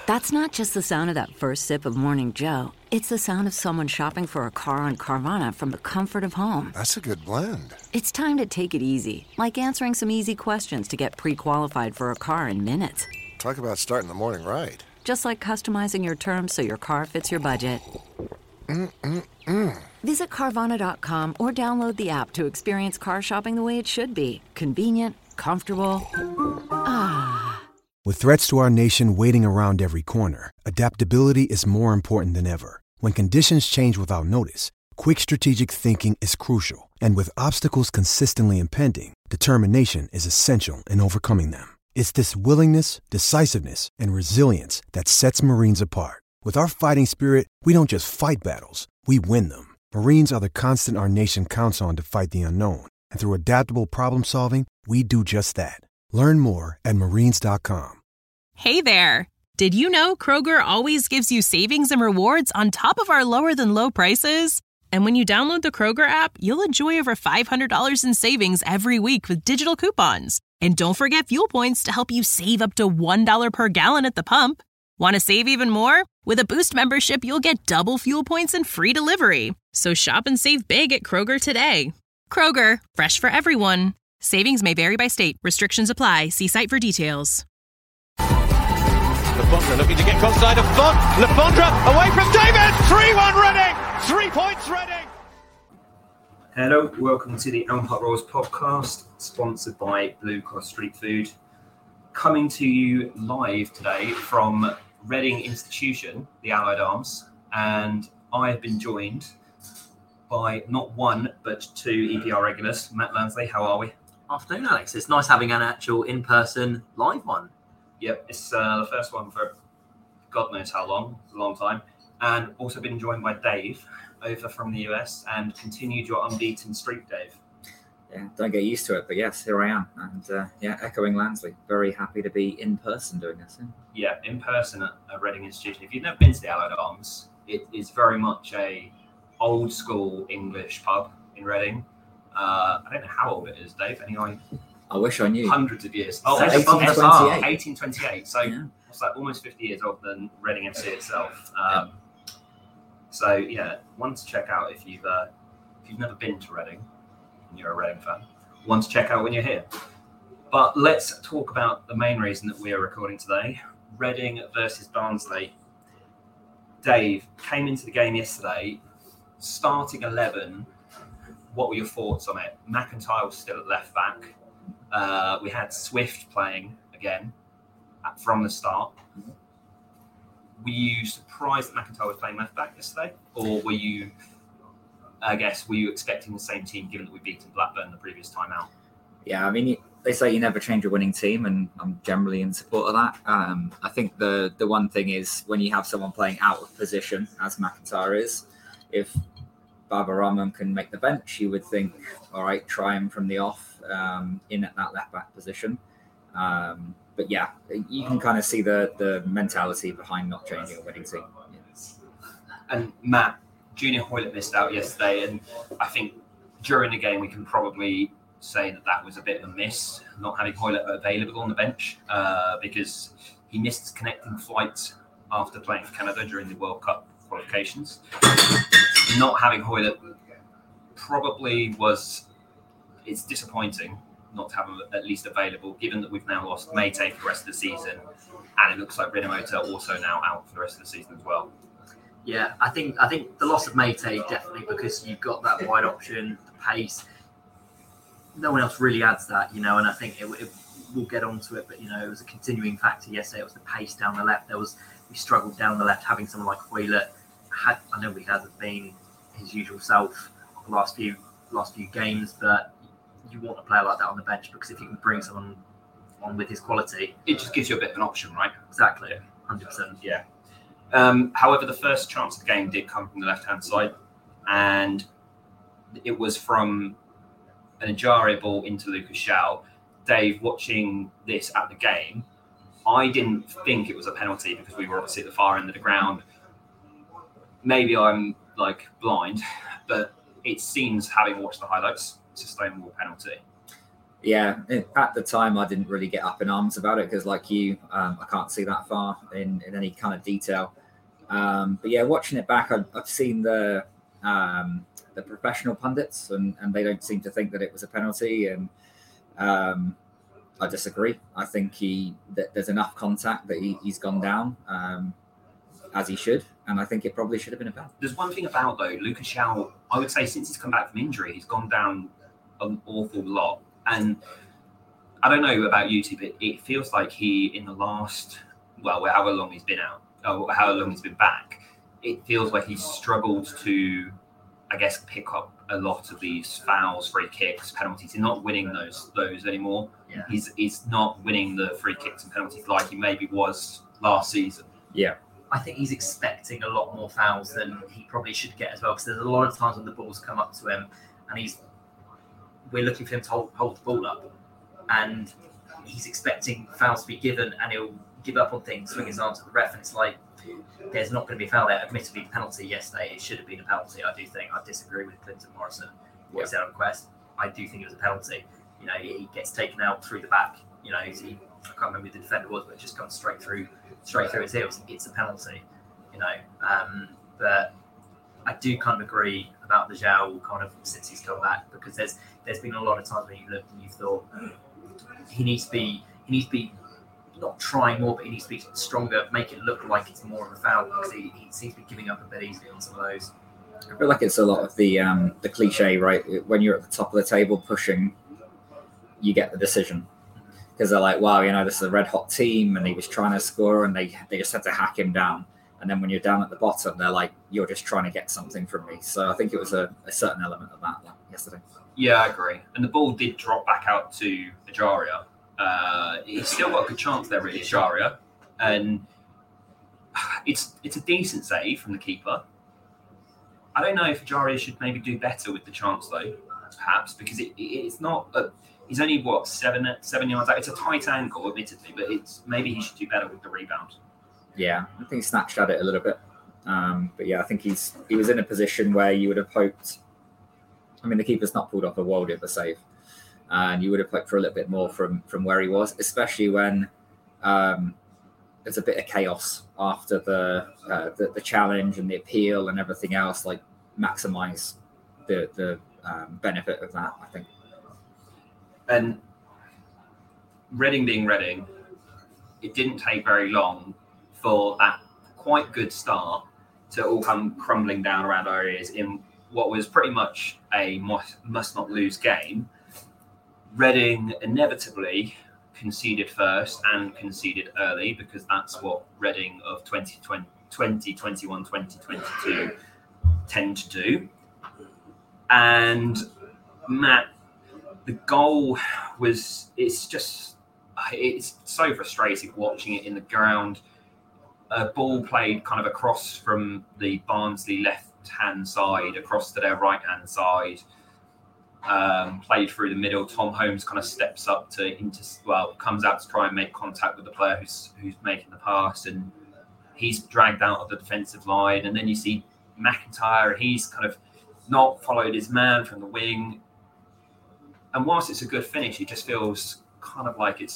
That's not just the sound of that first sip of Morning Joe. It's the sound of someone shopping for a car on Carvana from the comfort of home. That's a good blend. It's time to take it easy, like answering some easy questions to get pre-qualified for a car in minutes. Talk about starting the morning right. Just like customizing your terms so your car fits your budget. Visit Carvana.com or download the app to experience car shopping the way it should be. Convenient, comfortable. With threats to our nation waiting around every corner, adaptability is more important than ever. When conditions change without notice, quick strategic thinking is crucial. And with obstacles consistently impending, determination is essential in overcoming them. It's this willingness, decisiveness, and resilience that sets Marines apart. With our fighting spirit, we don't just fight battles, we win them. Marines are the constant our nation counts on to fight the unknown. And through adaptable problem solving, we do just that. Learn more at marines.com. Hey there! Did you know Kroger always gives you savings and rewards on top of our lower-than-low prices? And when you download the Kroger app, you'll enjoy over $500 in savings every week with digital coupons. And don't forget fuel points to help you save up to $1 per gallon at the pump. Want to save even more? With a Boost membership, you'll get double fuel points and free delivery. So shop and save big at Kroger today. Kroger, fresh for everyone. Savings may vary by state. Restrictions apply. See site for details. Le Fondre looking to get close side of Font. Le Fondre away from David. 3-1 Reading. 3 points Reading. Hello, welcome to the Elm Park Royals podcast, sponsored by Blue Cross Street Food. Coming to you live today from Reading Institution, the Allied Arms, and I have been joined by not one but two EPR regulars. Matt Lansley, how are we? Afternoon, Alex. It's nice having an actual in-person live one. Yep, it's the first one for God knows how long. It's a long time. And also been joined by Dave over from the US and continued your unbeaten streak, Dave. Yeah, don't get used to it, but yes, here I am. And echoing Lansley, very happy to be in person doing this. Yeah, in person at Reading Institution. If you've never been to the Allied Arms, it is very much a old school English pub in Reading. I don't know how old it is, Dave. Anyway, I wish I knew. Hundreds of years. Oh, 1828. So it's like almost 50 years older than Reading FC itself. So yeah, one to check out if you've never been to Reading and you're a Reading fan. One to check out when you're here. But let's talk about the main reason that we are recording today: Reading versus Barnsley. Dave came into the game yesterday, starting 11. What were your thoughts on it? McIntyre was still at left back. We had Swift playing again from the start. Were you surprised that McIntyre was playing left back yesterday? Or were you expecting the same team given that we beaten Blackburn the previous time out? Yeah, I mean, they say you never change a winning team, and I'm generally in support of that. I think the one thing is when you have someone playing out of position, as McIntyre is, if Baba Rahman can make the bench, you would think, all right, try him from the off in at that left back position. But yeah, you can kind of see the mentality behind not changing a winning team. Yes. And Matt, Junior Hoylett missed out yesterday, and I think during the game we can probably say that was a bit of a miss, not having Hoylett available on the bench because he missed his connecting flight after playing for Canada during the World Cup qualifications. Not having Hoylett probably it's disappointing not to have him at least available, given that we've now lost Mayte for the rest of the season, and it looks like Rinomota also now out for the rest of the season as well. Yeah, I think the loss of Mayte definitely, because you've got that wide option, the pace. No one else really adds that, and I think we'll get onto it, but it was a continuing factor yesterday. It was the pace down the left. We struggled down the left, having someone like Hoylett. I know he hasn't been his usual self the last few games, but you want a player like that on the bench, because if you can bring someone on with his quality, it just gives you a bit of an option, right? Exactly, 100%. Yeah. However, the first chance of the game did come from the left-hand side, and it was from an Ajare ball into Lucas Shaw. Dave, watching this at the game, I didn't think it was a penalty because we were obviously at the far end of the ground. Maybe I'm blind, but it seems, having watched the highlights, sustainable penalty. Yeah, at the time I didn't really get up in arms about it because, like you, I can't see that far in any kind of detail. But yeah, watching it back, I've seen the professional pundits, and they don't seem to think that it was a penalty. And I disagree. I think there's enough contact that he's gone down as he should, and I think it probably should have been a foul. There's one thing about though, Lucas João, I would say since he's come back from injury, he's gone down an awful lot. And I don't know about you two, but it feels like he, in the last, however long he's been out, or however long he's been back, it feels like he's struggled to, I guess, pick up a lot of these fouls, free kicks, penalties. He's not winning those anymore. Yeah. He's not winning the free kicks and penalties like he maybe was last season. Yeah. I think he's expecting a lot more fouls than he probably should get as well, because there's a lot of times when the balls come up to him and we're looking for him to hold the ball up, and he's expecting fouls to be given, and he'll give up on things, swing his arm to the ref, and it's like, there's not going to be a foul there. Admittedly, the penalty yesterday, it should have been a penalty. I do think. I disagree with Clinton Morrison. What he said on request, I do think it was a penalty. You know, he gets taken out through the back. You know, I can't remember who the defender was, but it just comes straight through his heels. It's a penalty. You know, but I do kind of agree about the João kind of since he's come back, because there's been a lot of times when you've looked and you've thought he needs to be not trying more, but he needs to be stronger, make it look like it's more of a foul, because he seems to be giving up a bit easily on some of those. I feel like it's a lot of the cliche, right? When you're at the top of the table pushing, you get the decision. Because they're like, wow, you know, this is a red hot team, and he was trying to score, and they just had to hack him down. And then when you're down at the bottom, they're like, you're just trying to get something from me. So I think it was a certain element of that yesterday. Yeah, I agree. And the ball did drop back out to Ajaria. He's still got a good chance there, really, Ajaria. And it's a decent save from the keeper. I don't know if Ajaria should maybe do better with the chance, though, perhaps, because it's not... he's only, 7 yards out. It's a tight angle, admittedly, but maybe he should do better with the rebound. Yeah, I think he snatched at it a little bit. But yeah, I think he was in a position where you would have hoped... I mean, the keeper's not pulled off a world of a save. And you would have hoped for a little bit more from where he was, especially when there's a bit of chaos after the challenge and the appeal and everything else. Like, maximise the benefit of that, I think. And Reading being Reading, it didn't take very long for that quite good start to all come crumbling down around our ears in what was pretty much a must-not-lose game. Reading inevitably conceded first and conceded early, because that's what Reading of 2020, 2021, 2022 tend to do. And Matt, the goal was, it's so frustrating watching it in the ground. A ball played kind of across from the Barnsley left-hand side, across to their right-hand side, played through the middle. Tom Holmes kind of steps up comes out to try and make contact with the player who's making the pass, and he's dragged out of the defensive line. And then you see McIntyre, and he's kind of not followed his man from the wing. And whilst it's a good finish, it just feels kind of like it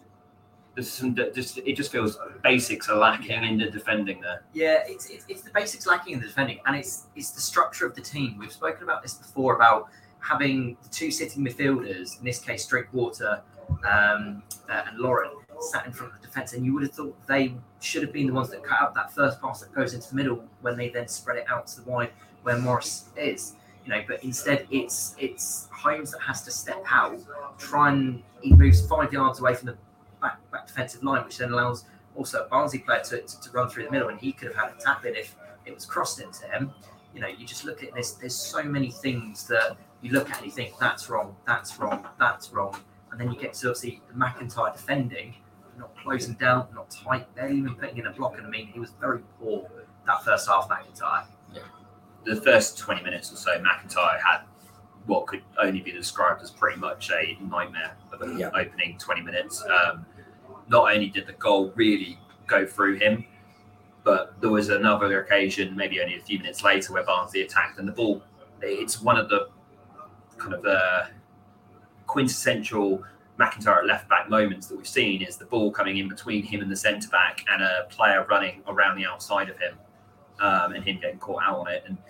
just feels basics are lacking in the defending there. Yeah, it's the basics lacking in the defending, and it's the structure of the team. We've spoken about this before, about having the two sitting midfielders, in this case Drinkwater and Lauren, sat in front of the defence, and you would have thought they should have been the ones that cut out that first pass that goes into the middle when they then spread it out to the wide where Morris is. You know, but instead it's Holmes that has to step out, he moves 5 yards away from the back defensive line, which then allows also a Barnsley player to run through the middle, and he could have had a tap in if it was crossed into him. You know, you just look at this, there's so many things that you look at and you think, that's wrong, and then you get to obviously the McIntyre defending, not closing down, not tight, barely even putting in a block. And I mean, he was very poor that first half, McIntyre. Yeah. The first 20 minutes or so, McIntyre had what could only be described as pretty much a nightmare of an opening 20 minutes. Not only did the goal really go through him, but there was another occasion, maybe only a few minutes later, where Barnsley attacked, and the ball, it's one of the kind of quintessential McIntyre at left back moments that we've seen is the ball coming in between him and the centre back and a player running around the outside of him, and him getting caught out on it. And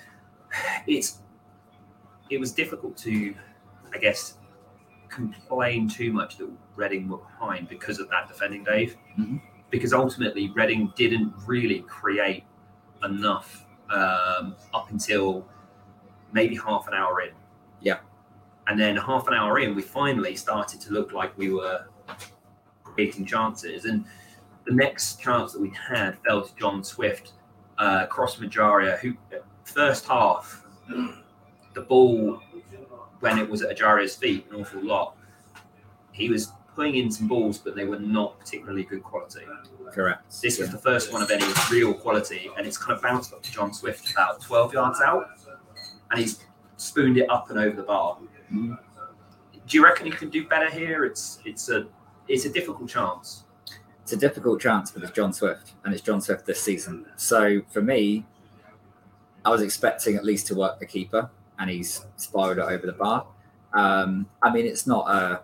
it was difficult to, I guess, complain too much that Reading were behind because of that defending, Dave. Mm-hmm. Because ultimately Reading didn't really create enough up until maybe half an hour in. Yeah. And then half an hour in, we finally started to look like we were creating chances. And the next chance that we had fell to John Swift, cross Majaria, who first half, the ball, when it was at Ajaria's feet, an awful lot, he was putting in some balls, but they were not particularly good quality. Correct. This was the first one of any real quality, and it's kind of bounced up to John Swift about 12 yards out, and he's spooned it up and over the bar. Mm-hmm. Do you reckon he could do better here? It's a difficult chance. It's a difficult chance, but it's John Swift, and it's John Swift this season. So for me, I was expecting at least to work the keeper, and he's spiraled it over the bar. I mean, it's not a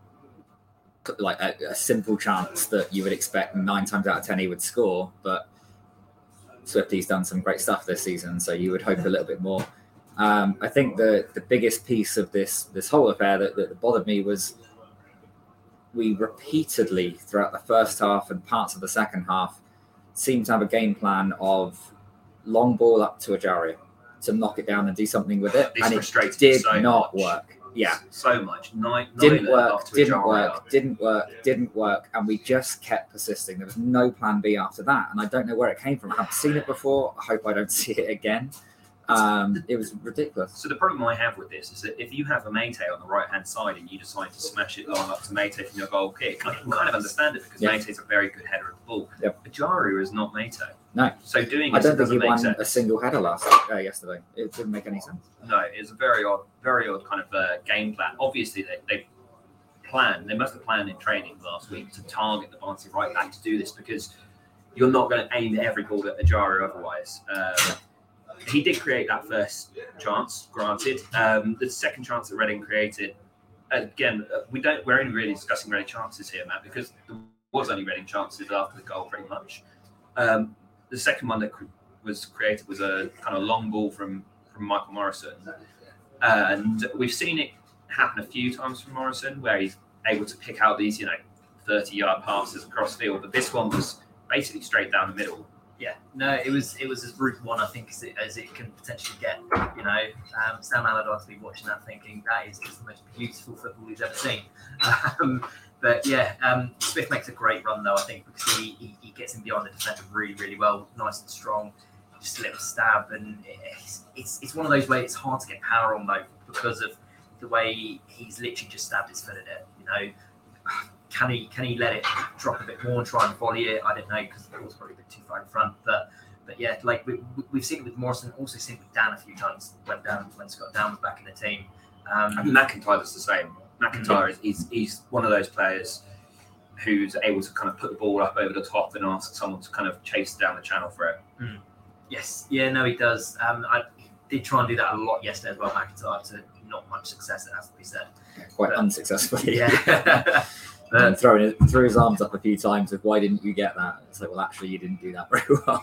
simple chance that you would expect 9 times out of 10 he would score, but Swifty's done some great stuff this season, so you would hope a little bit more. I think the biggest piece of this whole affair that bothered me was we repeatedly throughout the first half and parts of the second half seemed to have a game plan of long ball up to Ajaria to knock it down and do something with it, and it did not work. Yeah, so much. Didn't work, and we just kept persisting. There was no plan B after that, and I don't know where it came from. I haven't seen it before. I hope I don't see it again. It was ridiculous. So the problem I have with this is that if you have a Mate on the right-hand side and you decide to smash it long up to Mate from your goal kick, I can kind of understand it because Mate's a very good header of the ball. Yep. Ajaria is not Mate. No. So doing I don't think he won sense. a single header yesterday. It didn't make any sense. No, it's a very odd kind of game plan. Obviously, they must have planned in training last week to target the Barnsley right back to do this because you're not going to aim every ball at Ajaria otherwise. He did create that first chance, granted. The second chance that Reading created, again, we're only really discussing Reading chances here, Matt, because there was only Reading chances after the goal, pretty much. The second one that was created was a kind of long ball from Michael Morrison, and we've seen it happen a few times from Morrison, where he's able to pick out these, 30-yard passes across field. But this one was basically straight down the middle. Yeah, no, it was as route one, I think, as it can potentially get. Sam Allardyce will be watching that thinking that is just the most beautiful football he's ever seen. But yeah, Smith makes a great run though, I think, because he gets in behind the defender really, really well, nice and strong, just a little stab, and it's one of those where it's hard to get power on though because of the way he's literally just stabbed his foot at it. Can he let it drop a bit more and try and volley it? I don't know, because the ball's probably a bit too far in front. But yeah, like we've seen it with Morrison, also seen it with Dan a few times when Scott Dan was back in the team. McIntyre's the same. McIntyre he's one of those players who's able to kind of put the ball up over the top and ask someone to kind of chase down the channel for it. Yes, yeah, no, he does. I did try and do that a lot yesterday as well, McIntyre, to not much success, it has to be said. Quite unsuccessfully. Yeah. And threw his arms up a few times with, why didn't you get that? It's like, well, actually, you didn't do that very well.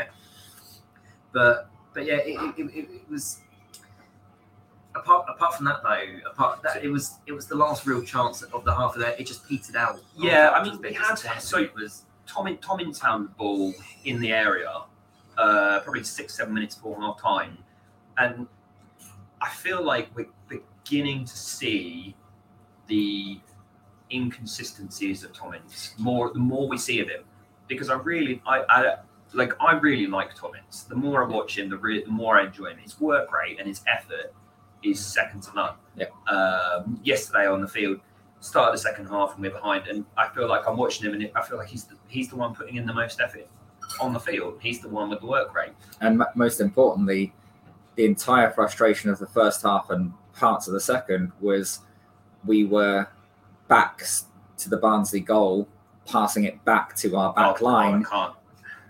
but yeah, it was apart from that though. It was the last real chance of the half of that. It just petered out. Yeah, I mean, we had it was Tommins found the ball in the area, probably 6-7 minutes before half time, and I feel like we're beginning to see the inconsistencies of Tommins the more we see of him, because I really like Tommins. The more I watch him, the more I enjoy him. His work rate and his effort is second to none. Yeah. Yesterday on the field, started the second half and we're behind, and I feel like I'm watching him and I feel like he's the one putting in the most effort on the field. He's the one with the work rate. And most importantly, the entire frustration of the first half and parts of the second was we were back to the Barnsley goal, passing it back to our back line.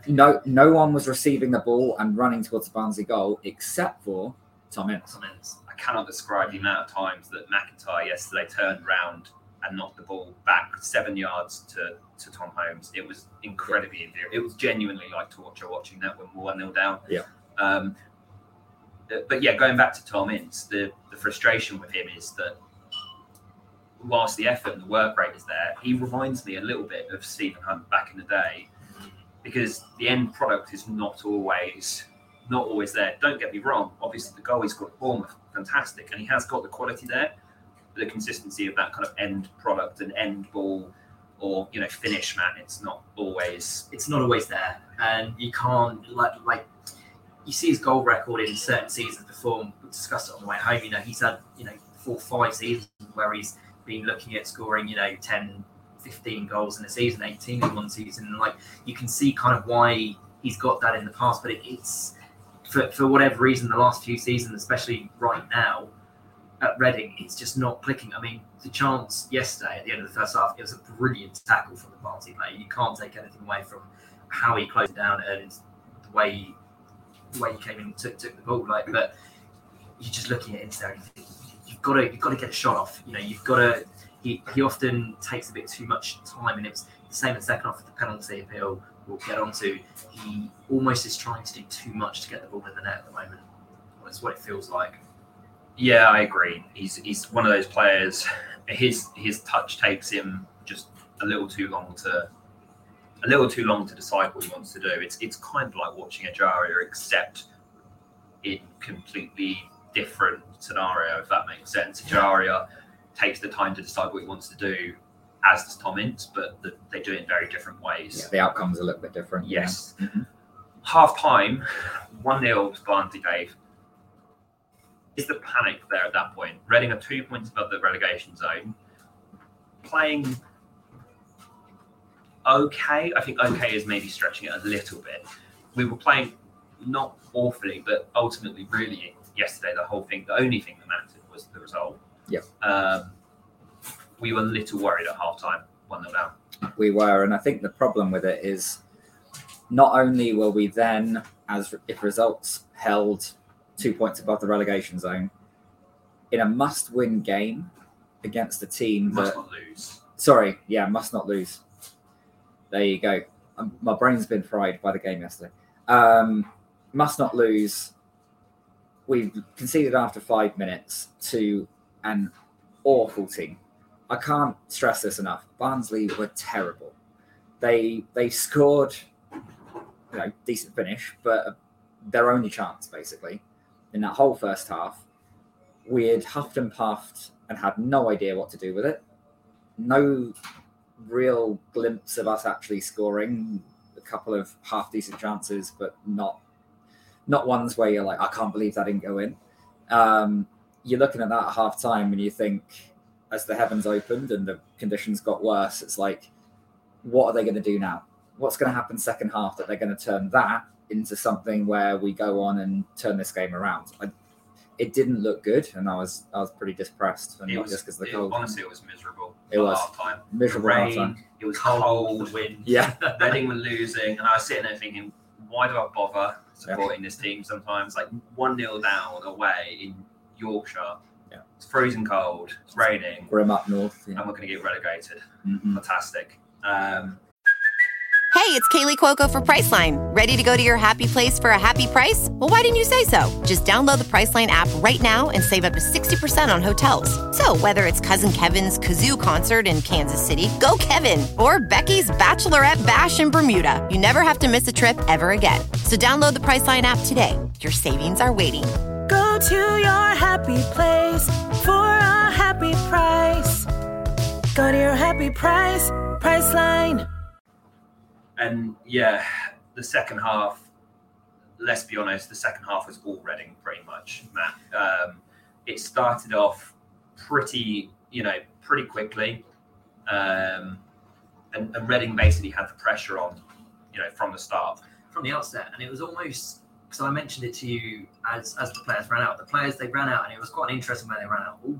No one was receiving the ball and running towards the Barnsley goal except for Tommins. I cannot describe the amount of times that McIntyre yesterday turned around and knocked the ball back 7 yards to Tom Holmes. It was incredibly endearing. It was genuinely like torture watching that when we're 1-0 down. Yeah. But yeah, going back to Tom Ince, the frustration with him is that whilst the effort and the work rate is there, he reminds me a little bit of Stephen Hunt back in the day, because the end product is not always there. Don't get me wrong. Obviously, the goal he's got at Bournemouth, fantastic, and he has got the quality there. But the consistency of that kind of end product and end ball, or finish, man, it's not always there, and you can't like you see his goal record in certain seasons before. We discussed it on the way home. He's had 4 or 5 seasons where he's been looking at scoring 10, 15 goals in a season, 18 in one season, and like you can see kind of why he's got that in the past. But it's for whatever reason, the last few seasons, especially right now at Reading, it's just not clicking. I mean, the chance yesterday at the end of the first half, it was a brilliant tackle from the Barnsley player. You can't take anything away from how he closed it down and the way he came in and took the ball. But you're just looking at it there and you think, you've got to get a shot off. You've got to. He often takes a bit too much time, and it's the same in the second half of the penalty appeal we'll get onto. He almost is trying to do too much to get the ball in the net at the moment. That's what it feels like. Yeah, I agree. He's one of those players. His touch takes him just a little too long to decide what he wants to do. It's kind of like watching a Jaria, except in completely different scenario, if that makes sense. Jaria takes the time to decide what he wants to do, as does Tom Ince, but they do it in very different ways. Yeah, the outcome's a little bit different. Yes. Yeah. Mm-hmm. Half time, 1-0 to Barnsley, Dave. Is the panic there at that point? Reading are 2 points above the relegation zone, playing okay. I think okay is maybe stretching it a little bit. We were playing not awfully, but ultimately really yesterday the only thing that mattered was the result. Yeah. We were a little worried at half time, 1-0 down. We were, and I think the problem with it is not only were we then, as if results held 2 points above the relegation zone, in a must-win game against a team must not lose. Must not lose. There you go. My brain's been fried by the game yesterday. Must not lose. We've conceded after 5 minutes to an awful team. I can't stress this enough. Barnsley were terrible. They scored, decent finish, but their only chance, basically, in that whole first half. We had huffed and puffed and had no idea what to do with it. No real glimpse of us actually scoring. A couple of half-decent chances, but not ones where you're like, I can't believe that didn't go in. You're looking at that at half-time and you think, as the heavens opened and the conditions got worse, it's like, what are they going to do now? What's going to happen second half that they're going to turn that into something where we go on and turn this game around? It didn't look good, and I was pretty depressed, and not just because of the cold. Honestly, it was miserable. It was half-time. Miserable half-time. It was cold. The wind. Yeah. Reading were losing, and I was sitting there thinking, why do I bother supporting this team sometimes? Like 1-0 down away in Yorkshire. Yeah. It's freezing cold. It's raining. Grim up north. And we're going to get relegated. Mm-hmm. Fantastic. Hey, it's Kaylee Cuoco for Priceline. Ready to go to your happy place for a happy price? Well, why didn't you say so? Just download the Priceline app right now and save up to 60% on hotels. So whether it's Cousin Kevin's Kazoo Concert in Kansas City, go Kevin, or Becky's Bachelorette Bash in Bermuda, you never have to miss a trip ever again. So download the Priceline app today. Your savings are waiting. Go to your happy place for a happy price. Go to your happy price, Priceline. And yeah, the second half, let's be honest, the second half was all Reading pretty much, Matt. It started off pretty quickly. And Reading basically had the pressure on, from the start. From the outset. And it was almost, because I mentioned it to you as the players ran out. The players, they ran out, and it was quite an interesting way they ran out.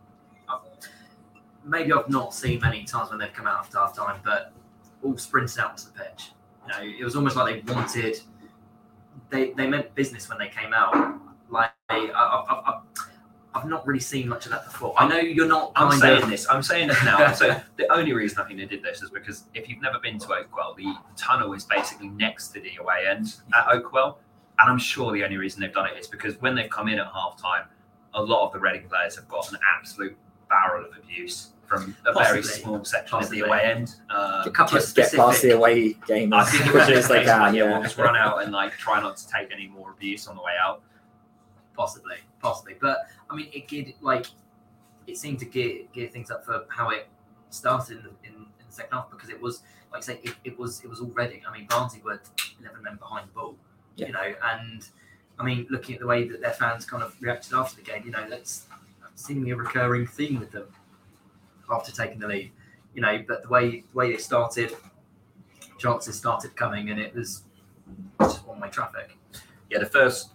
Maybe I've not seen many times when they've come out after half time, but all sprinted out to the pitch. It was almost like they meant business when they came out. Like I I've not really seen much of that before. I know you're not. I'm saying this now. So the only reason I think they did this is because if you've never been to Oakwell, the tunnel is basically next to the away end at Oakwell, and I'm sure the only reason they've done it is because when they've come in at half time, a lot of the Reading players have got an absolute barrel of abuse from a very small section of the away end. A couple just get past the away game I think as quick as they can. We'll just run out and try not to take any more abuse on the way out. Possibly. But I mean, it seemed to gear things up for how it started in the second half, because it was, like I say, it was all Reading. I mean, Barnsley were 11 men behind the ball, and I mean, looking at the way that their fans kind of reacted after the game, that's seemingly a recurring theme with them after taking the lead, but the way they started, chances started coming, and it was just one-way traffic. Yeah, the first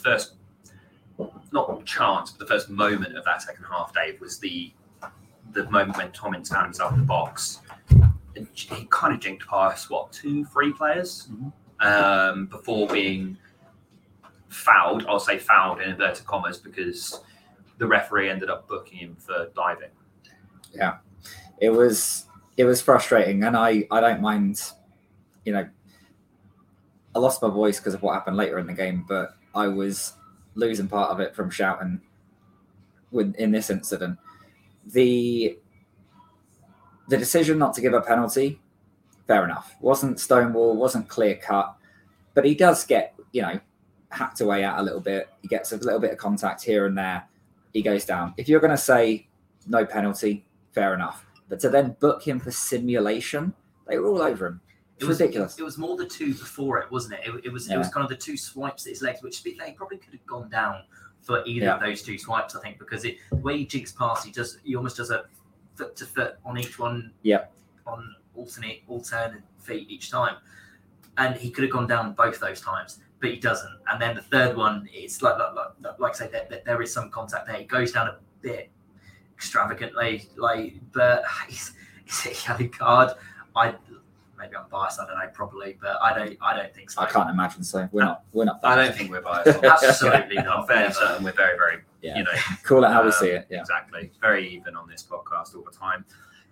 not chance, but the first moment of that second half, Dave, was the moment when Tommins found himself in the box. And he kind of jinked past 2-3 players before being fouled. I'll say fouled in inverted commas, because the referee ended up booking him for diving. Yeah, it was frustrating, and I don't mind. I lost my voice because of what happened later in the game, but I was losing part of it from shouting in this incident. The decision not to give a penalty, fair enough. Wasn't stonewall, wasn't clear cut, but he does get, hacked away at a little bit. He gets a little bit of contact here and there. He goes down. If you're going to say no penalty, fair enough. But to then book him for simulation, they were all over him. It was ridiculous. It was more the two before it, wasn't it? It was kind of the two swipes at his legs, which they probably could have gone down for either of those two swipes, I think, because the way he jigs past, he almost does a foot to foot on each one, on alternate feet each time, and he could have gone down both those times, but he doesn't. And then the third one, it's like I say, that there is some contact there. He goes down a bit extravagantly, but it's a yellow card. Maybe I'm biased. I don't know properly, but I don't think so. I can't imagine so. We're not. Biased. I don't think we're biased. Absolutely not. I'm fairly certain we're very, very, call it how we see it. Yeah, exactly. Very even on this podcast all the time.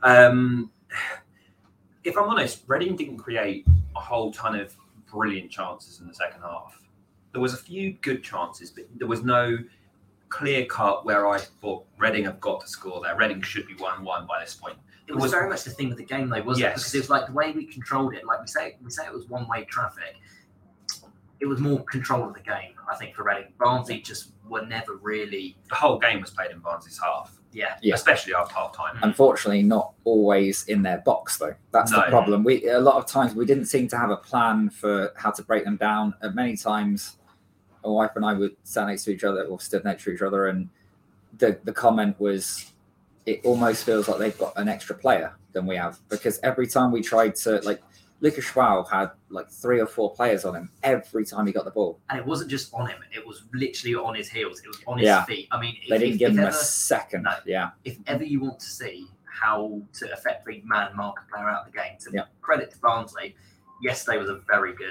If I'm honest, Reading didn't create a whole ton of brilliant chances in the second half. There was a few good chances, but there was no clear cut where I thought Reading have got to score there. Reading should be 1-1 by this point. It was very much the theme of the game, though, wasn't it? Because it was like the way we controlled it. Like we say it was one-way traffic. It was more control of the game, I think, for Reading. Barnsley just were never really. The whole game was played in Barnsley's half. Yeah. Especially after half time. Unfortunately, not always in their box, though. That's the problem. A lot of times we didn't seem to have a plan for how to break them down. Many times, my wife and I would stand next to each other, or stood next to each other, and the comment was, it almost feels like they've got an extra player than we have, because every time we tried to, Lucas Schwab had 3 or 4 players on him every time he got the ball. And it wasn't just on him, it was literally on his heels, it was on his feet. I mean, they didn't give him a second. No, if ever you want to see how to effectively mark a player out of the game, to credit to Barnsley, yesterday was a very good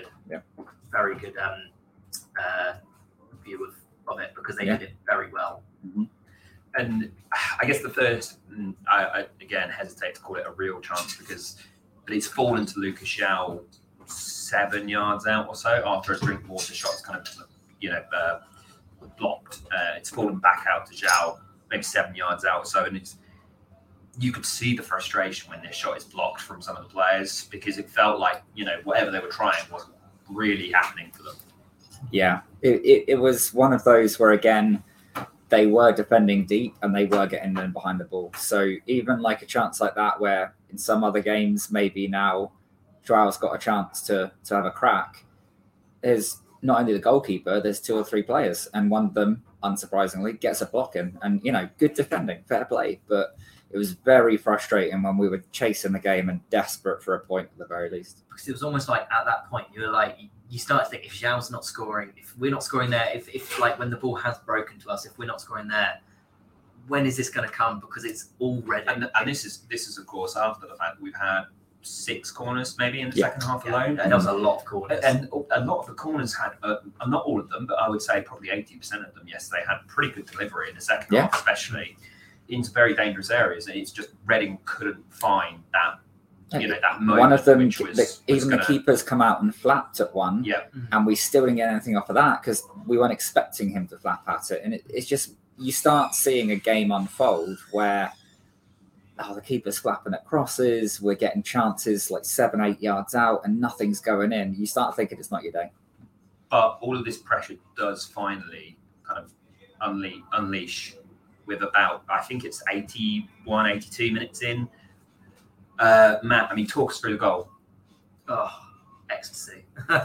view of it, because they did it very well. Mm-hmm. And I guess the first, I again hesitate to call it a real chance, but it's fallen to Lucas João 7 yards out or so after a drink water shot's kind of, blocked. It's fallen back out to João, maybe 7 yards out or so, and you could see the frustration when this shot is blocked from some of the players, because it felt like whatever they were trying wasn't really happening for them. Yeah, it was one of those where, again, they were defending deep and they were getting them behind the ball. So even a chance like that, where in some other games, maybe now João's got a chance to have a crack, there's not only the goalkeeper, there's 2 or 3 players, and one of them, unsurprisingly, gets a block in. And, good defending, fair play. But it was very frustrating when we were chasing the game and desperate for a point at the very least. Because it was almost like at that point, you were like, you start to think, if João's not scoring, if we're not scoring there, if when the ball has broken to us, if we're not scoring there, when is this going to come? Because it's all Reading. And this is of course after the fact that we've had 6 corners maybe in the second half alone. And there was a lot of corners. And a lot of the corners had, not all of them, but I would say probably 80% of them yesterday had pretty good delivery in the second half, especially into very dangerous areas. And it's just Reading couldn't find that, that moment. One of them, the keepers come out and flapped at one, and we still didn't get anything off of that because we weren't expecting him to flap at it. And it's just, you start seeing a game unfold where the keeper's flapping at crosses, we're getting chances like 7-8 yards out and nothing's going in. You start thinking it's not your day. But all of this pressure does finally kind of unleash with about, I think it's 81, 82 minutes in. Matt, talk us through the goal. Oh, ecstasy.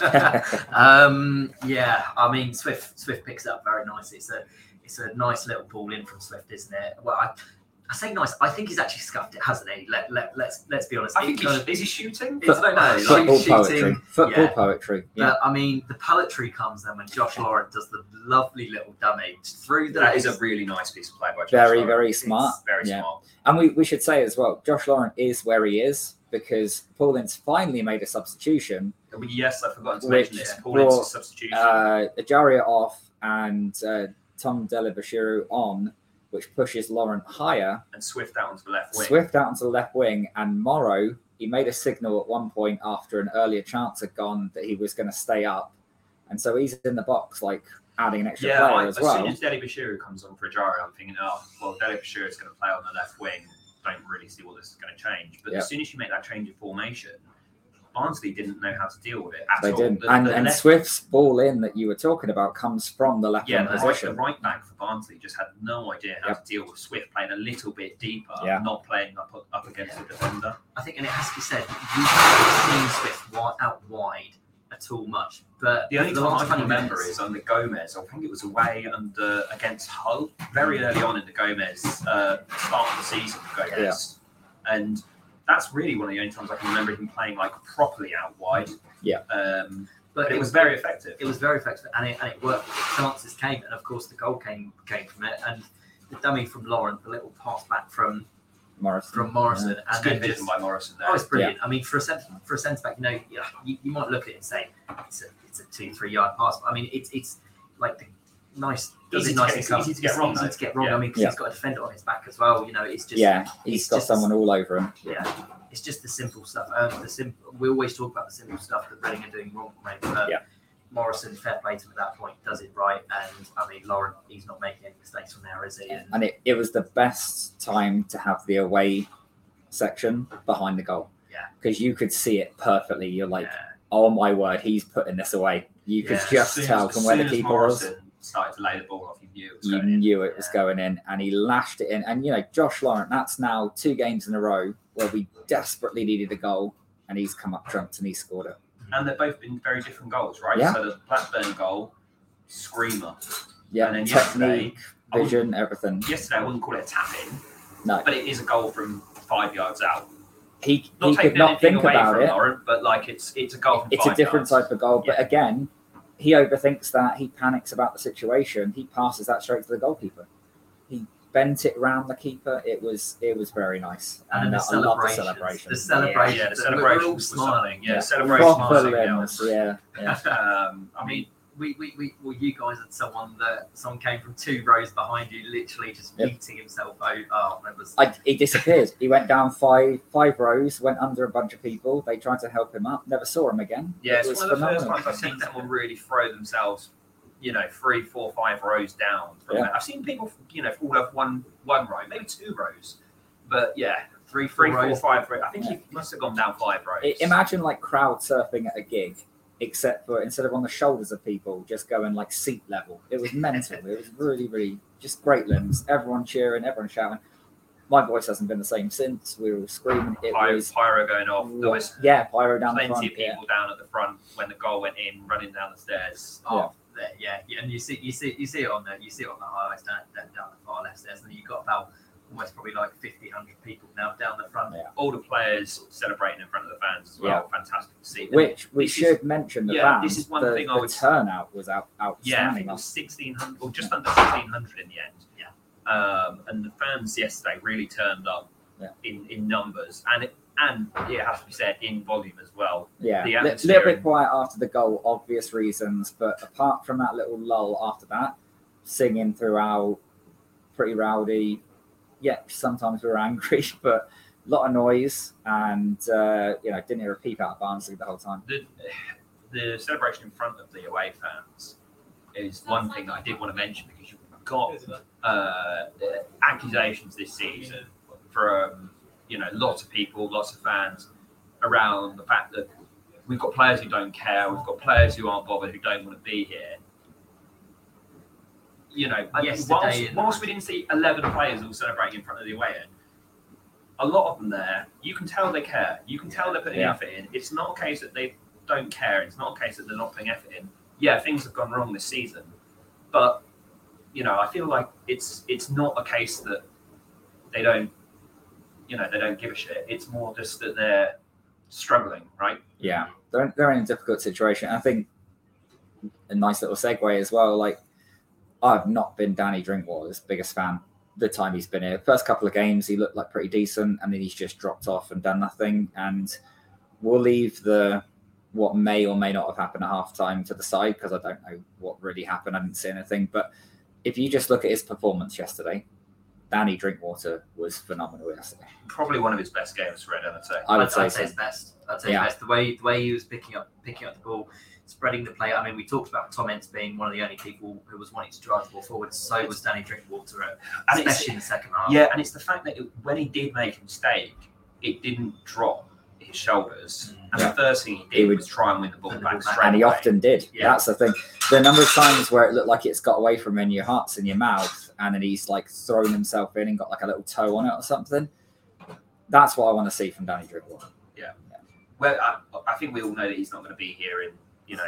Swift picks it up very nicely. It's a nice little ball in from Swift, isn't it? Well, I say nice. I think he's actually scuffed it, hasn't he? Let's be honest. I think is he shooting? Football poetry. Yeah. But, the poetry comes then when Josh Laurent does the lovely little dummy through the. That is a really nice piece of play by Josh. Very smart. It's very smart. And we should say as well, Josh Laurent is where he is because Paul Ince finally made a substitution. Yes, I've forgotten to mention this. Paul Ince's substitution. Ajaria off and Tom Delabashiru on, which pushes Laurent higher. And Swift out onto the left wing. And Morrow, he made a signal at one point after an earlier chance had gone that he was going to stay up. And so he's in the box, adding an extra player as well. As soon as Delabashiru comes on for Ajaria, I'm thinking, Delabashiru is going to play on the left wing. Don't really see what this is going to change. But as soon as you make that change of formation, Barnsley didn't know how to deal with it at all. They didn't. And Swift's ball in that you were talking about comes from the left wing position. The right back for Barnsley just had no idea how to deal with Swift playing a little bit deeper, not playing up against the defender. I think, and it has to be said, you haven't seen Swift out wide at all much. But the only time I can remember is under Gomez. I think it was away against Hull, very early on in the Gomez start of the season for Gomez. And that's really one of the only times I can remember him playing properly out wide. But it was very effective. It was very effective, and it worked. The chances came, and of course the goal came from it. And the dummy from Laurent, the little pass back from Morrison, and it's good vision by Morrison there. Oh, it's brilliant. For a centre back, you might look at it and say it's a 2-3 yard pass. But it's like the nice. Easy to get wrong. Because he's got a defender on his back as well. It's just he's got someone all over him. Yeah, it's just the simple stuff. We always talk about the simple stuff that Reading are doing wrong. Morrison, fair play to him at that point, does it right. And Laurent, he's not making any mistakes from there, is he? And it was the best time to have the away section behind the goal. Yeah, because you could see it perfectly. You're like, oh my word, he's putting this away. You could just tell from where the keeper was. Started to lay the ball off, you knew it was going in, and he lashed it in. And Josh Laurent, that's now 2 games in a row where we desperately needed a goal, and he's come up trumps and he scored it. And they've both been very different goals, right? Yeah. So the Blackburn goal, screamer. Yeah, and then technique, vision, everything. Yesterday, I wouldn't call it a tap in. No, but it is a goal from 5 yards out. He could not think about it, Laurent, but it's a goal from 5 yards. It's a different type of goal, but again, he overthinks that. He panics about the situation. He passes that straight to the goalkeeper. He bent it round the keeper. It was very nice. And I love the celebration. The celebration. We're all smiling. The celebration. Well, you guys had someone came from 2 rows behind you, literally just beating himself out. Oh, it was. He disappeared. He went down five rows, went under a bunch of people. They tried to help him up. Never saw him again. Yeah, it's one of the first times I've seen someone really throw themselves, 3, 4, 5 rows down. I've seen people, fall off one row, maybe 2 rows, but 3, 4, 5 rows. I think he must have gone down 5 rows. Imagine crowd surfing at a gig. Except for instead of on the shoulders of people, just going seat level. It was mental. It was really, really just great limbs. Everyone cheering, everyone shouting. My voice hasn't been the same since. We were screaming. Pyro going off. There was pyro down the front. Plenty of people down at the front when the goal went in, running down the stairs. And you see it on the highlights down the far left stairs, and you've got about almost probably 50, 100 people now down the front. All the players celebrating in front of the fans as well. Fantastic to see. Which we should mention the fans. This is one thing I would. The turnout was outstanding. Yeah, I think it was 1,600 or just under 1,600 in the end. Yeah. And the fans yesterday really turned up in numbers, and and it has to be said in volume as well. Yeah, The a little atmosphere bit quiet after the goal, obvious reasons. But apart from that little lull after that, singing throughout, pretty rowdy. Yeah, sometimes we were angry, but a lot of noise, and didn't hear a peep out of Barnsley the whole time. The celebration in front of the away fans is one thing that I did want to mention, because you've got accusations this season from lots of people, lots of fans around the fact that we've got players who don't care, we've got players who aren't bothered, who don't want to be here. Whilst we didn't see 11 players all celebrating in front of the away end, a lot of them there, you can tell they care. You can tell they're putting effort in. It's not a case that they don't care. It's not a case that they're not putting effort in. Yeah, things have gone wrong this season, but I feel like it's not a case that they don't give a shit. It's more just that they're struggling, right? Yeah, they're in a difficult situation. I think a nice little segue as well. Like, I've not been Danny Drinkwater's biggest fan the time he's been here. First couple of games, he looked like pretty decent, and then he's just dropped off and done nothing. And we'll leave what may or may not have happened at halftime to the side, because I don't know what really happened. I didn't see anything. But if you just look at his performance yesterday, Danny Drinkwater was phenomenal yesterday. Probably one of his best games for Red, I'd say. I'd say his best. I'd say his best. The way he was picking up the ball, spreading the play. I mean, we talked about Tom Ince being one of the only people who was wanting to drive the ball forward. So was Danny Drinkwater, especially in the second half. Yeah, and it's the fact that when he did make a mistake, it didn't drop his shoulders. And the first thing he did was try and win the ball back straight And he away. often did. Yeah. That's the thing. The number of times where it looked like it's got away from him in your heart's in your mouth, and then he's like thrown himself in and got like a little toe on it or something. That's what I want to see from Danny Drinkwater. Yeah. Well, I think we all know that he's not going to be here in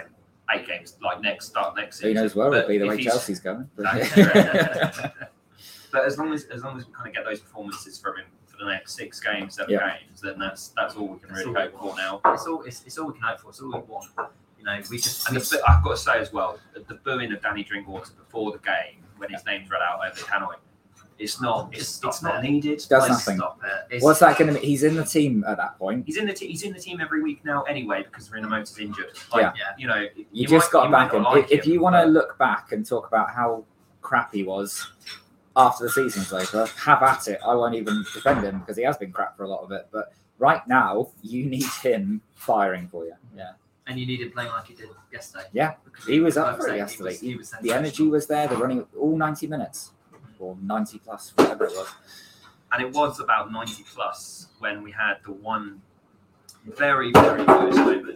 8 games next season. Who knows where it'll be the way Chelsea's going. But but as long as we kind of get those performances from him for the next 6 games, 7 games, then that's all we can really hope for now. It's all we can hope for. It's all we want. I've got to say as well, the booing of Danny Drinkwater before the game when his name's read out over the tannoy, it's not needed. Does nothing. What's that going to be? He's in the team at that point. He's in the team every week now anyway, because Rinamoto's injured. You just got to back him. If you want to look back and talk about how crap he was after the season's over, have at it. I won't even defend him, because he has been crap for a lot of it. But right now, you need him firing for you. Yeah. And you need him playing like he did yesterday. Yeah, he was up for it yesterday. The energy was there. They're running all 90 minutes. Or 90 plus, whatever it was. And it was about 90 plus when we had the one very, very close moment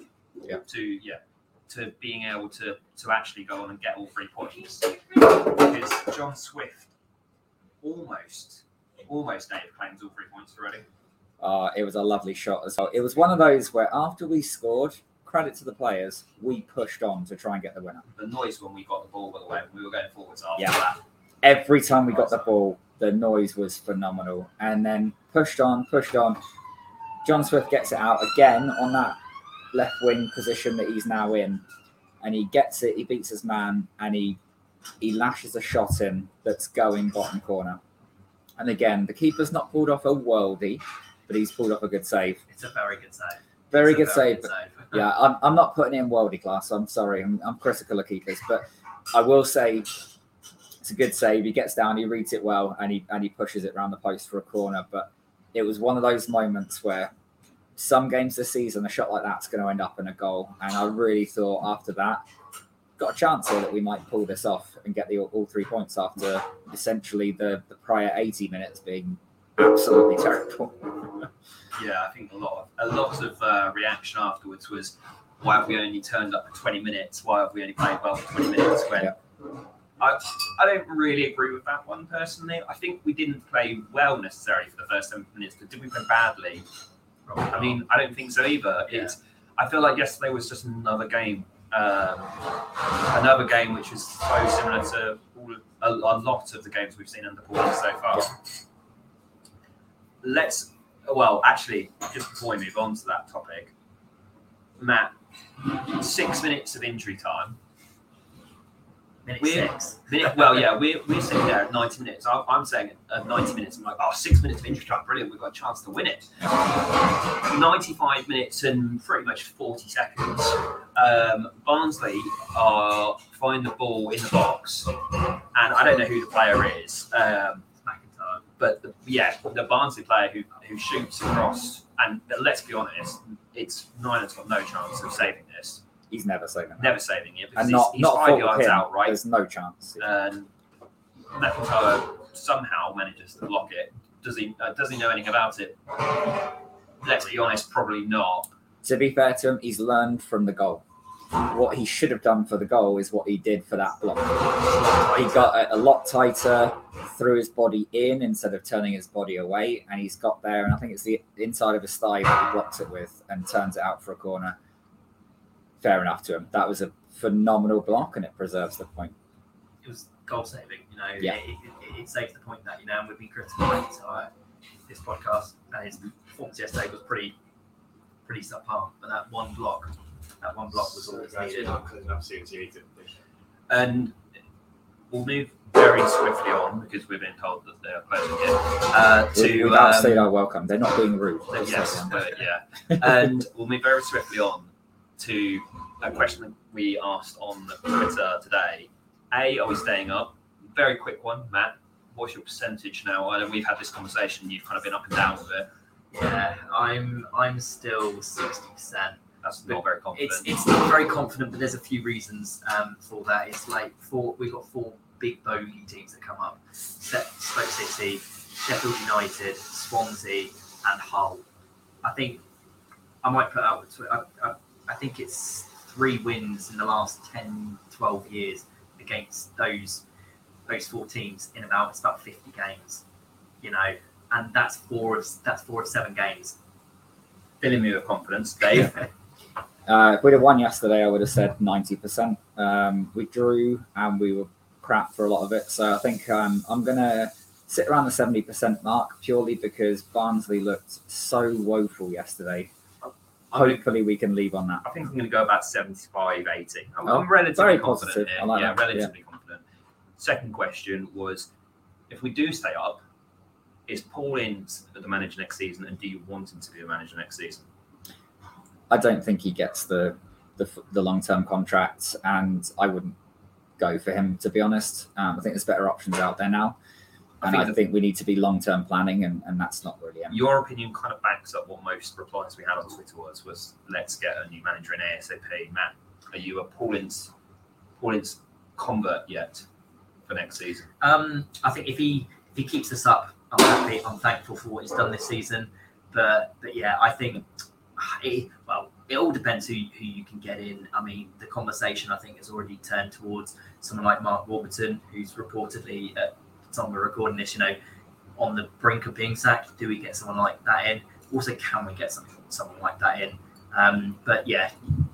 to being able to actually go on and get all 3 points. Because John Swift almost Dave claims all 3 points already. It was a lovely shot as well. It was one of those where after we scored, credit to the players, we pushed on to try and get the winner. The noise when we got the ball, by the way, we were going forwards after that. Every time we got the ball, the noise was phenomenal. And then pushed on. John Swift gets it out again on that left wing position that he's now in. And he gets it, he beats his man, and he lashes a shot in that's going bottom corner. And again, the keeper's not pulled off a worldie, but he's pulled off a good save. It's a very good save. Very good save. Yeah, I'm not putting in worldie class. I'm sorry. I'm critical of keepers. But I will say, it's a good save. He gets down, he reads it well, and he pushes it around the post for a corner. But it was one of those moments where some games this season, a shot like that's going to end up in a goal. And I really thought after that, got a chance here that we might pull this off and get all 3 points after essentially the prior 80 minutes being absolutely terrible. Yeah, I think a lot of reaction afterwards was, why have we only turned up for 20 minutes? Why have we only played well for 20 minutes? When I don't really agree with that one personally. I think we didn't play well necessarily for the first 7 minutes, but did we play badly? I mean, I don't think so either. I feel like yesterday was just another game which was so similar to a lot of the games we've seen under Paul so far. Actually, just before we move on to that topic, Matt, 6 minutes of injury time. We're sitting there at 90 minutes. I'm saying at 90 minutes, I'm like, 6 minutes of injury time, brilliant, we've got a chance to win it. 95 minutes and pretty much 40 seconds. Barnsley find the ball in the box, and I don't know who the player is, McIntyre. But the Barnsley player who shoots across, and let's be honest, it's Nyland's got no chance of saving this. He's never saving it. Never saving it. Because And he's not 5 yards him. out, right? There's no chance. And McIntyre somehow manages to block it. Does he know anything about it? Let's be honest, probably not. To be fair to him, he's learned from the goal. What he should have done for the goal is what he did for that block. He got it a lot tighter, threw his body in instead of turning his body away, and he's got there, and I think it's the inside of his thigh that he blocks it with and turns it out for a corner. Fair enough to him. That was a phenomenal block, and it preserves the point. It was goal saving, Yeah. It saves the point that, and we've been critical of McIntyre this podcast, and his performance yesterday was pretty subpar, but that one block was all needed. And we'll move very swiftly on because we've been told that they're closing it. We've outstayed our welcome. They're not being rude. Yes, but and we'll move very swiftly on to a question that we asked on Twitter today. Are we staying up? Very quick one, Matt. What's your percentage now? I know we've had this conversation. You've kind of been up and down with it. Yeah, I'm still 60%. That's not very confident. It's not very confident, but there's a few reasons for that. It's like we've got 4 big bogey teams that come up: Stoke City, Sheffield United, Swansea, and Hull. I think I might put out. I think it's 3 wins in the last 10, 12 years against those 4 teams in about 50 games, and that's 4 of 7 games. Filling me with confidence, Dave. If we'd have won yesterday, I would have said 90%. We drew and we were crap for a lot of it. So I think I'm going to sit around the 70% mark purely because Barnsley looked so woeful yesterday. Hopefully we can leave on that. I think I'm going to go about 75, 80. I'm relatively confident here. Relatively confident. Second question was, if we do stay up, is Paul Ince the manager next season, and do you want him to be the manager next season? I don't think he gets the long-term contract, and I wouldn't go for him, to be honest. I think there's better options out there now, and I think we need to be long-term planning, and that's not really him. Your opinion kind of backs up what most replies we had on Twitter was let's get a new manager in ASAP. Matt, are you a Paul Ince convert yet for next season? I think if he keeps us up, I'm happy. I'm thankful for what he's done this season, but yeah, I think it all depends who you can get in. I mean, the conversation I think has already turned towards someone like Mark Warburton, who's reportedly at the time we're recording this, on the brink of being sacked. Do we get someone like that in? Also, can we get someone like that in? But yeah,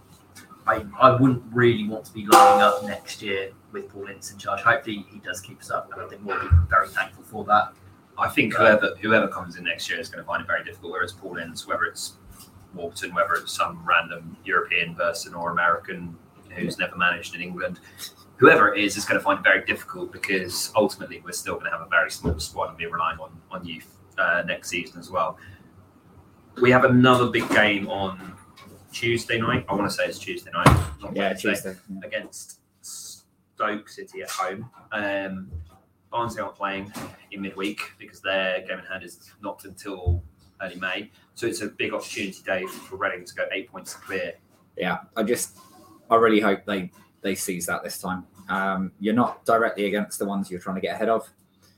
I wouldn't really want to be lining up next year with Paul Ince in charge. Hopefully he does keep us up, and I think we'll be very thankful for that. I think whoever comes in next year is going to find it very difficult, whether it's Paul Ince, whether it's Warburton, whether it's some random European person or American who's never managed in England. Whoever it is going to find it very difficult because ultimately we're still going to have a very small squad and be relying on youth next season as well. We have another big game on Tuesday night. I want to say it's Tuesday night. Tuesday. Against Stoke City at home. Barnsley aren't playing in midweek because their game in hand is not until early May. So it's a big opportunity, Dave, for Reading to go 8 points clear. Yeah, I really hope they seize that this time. You're not directly against the ones you're trying to get ahead of.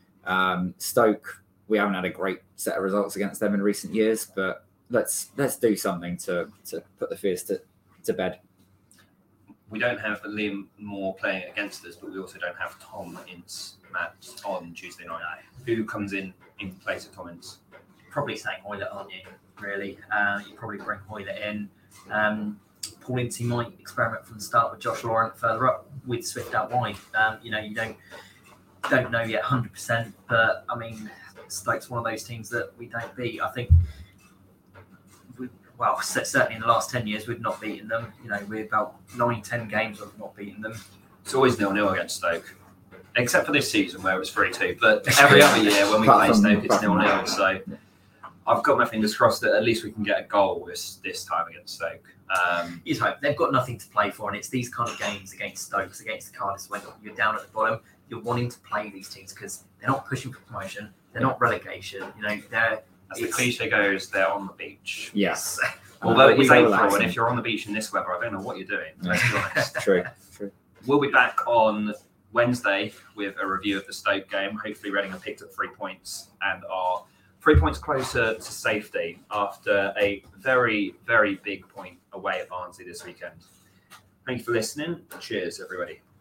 Stoke, we haven't had a great set of results against them in recent years, but let's do something to put the fears to bed. We don't have Liam Moore playing against us, but we also don't have Tom Ince, Matt, on Tuesday night. Who comes in place of Tom Ince? Probably saying Hoylett, aren't you? Really, you probably bring Hoylett in. Paul Ince might experiment from the start with Josh Laurent further up with Swift out wide. You don't know yet 100%, but I mean, Stoke's one of those teams that we don't beat. I think. Certainly in the last 10 years, we've not beaten them. We're about 9-10 games of not beating them. It's always 0-0 against Stoke, except for this season where it was 3-2. But every other year when we play Stoke, it's 0-0. So I've got my fingers crossed that at least we can get a goal this time against Stoke. You'd hope. They've got nothing to play for, and it's these kind of games against Stokes, against the Cardiff, when you're down at the bottom, you're wanting to play these teams because they're not pushing for promotion, they're not relegation. You know, as the cliche goes, they're on the beach. Yes. Although it is April, and if you're on the beach in this weather, I don't know what you're doing. Let's be honest. True. We'll be back on Wednesday with a review of the Stoke game. Hopefully, Reading have picked up 3 points and are 3 points closer to safety after a very, very big point away at Barnsley this weekend. Thank you for listening. Cheers, everybody.